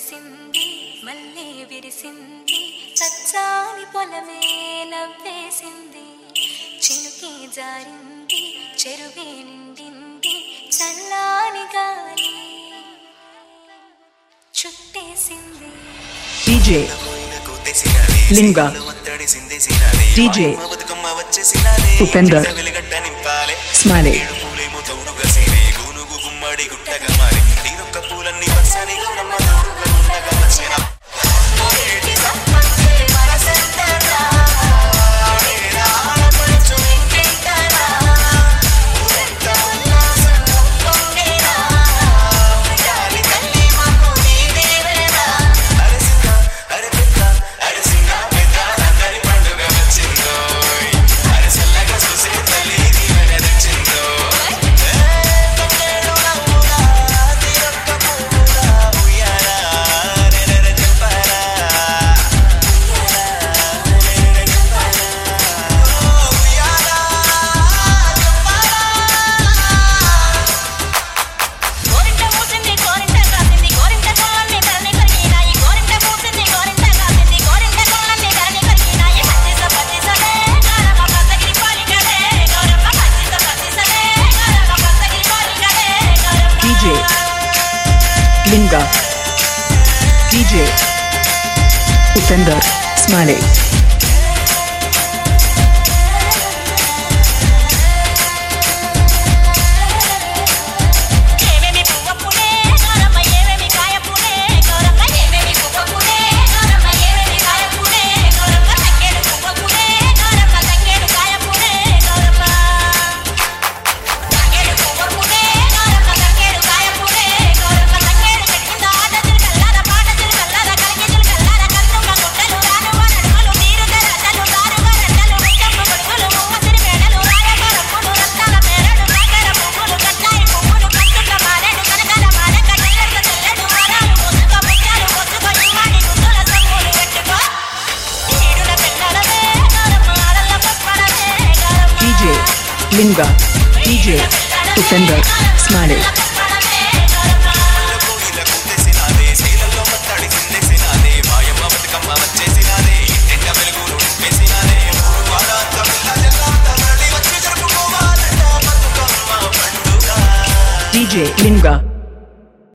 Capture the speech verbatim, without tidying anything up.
మురిసింది మల్లె విరిసింది సచ్చాని పొలమే నవ్వేసింది చినుకే జారింది చెరువే నిండింది చల్లాని గాలి చుట్టేసింది DJ Linga DJ Upender Smiley Linga DJ Upender Smiley Linga DJ Upender Smiley DJ లింగా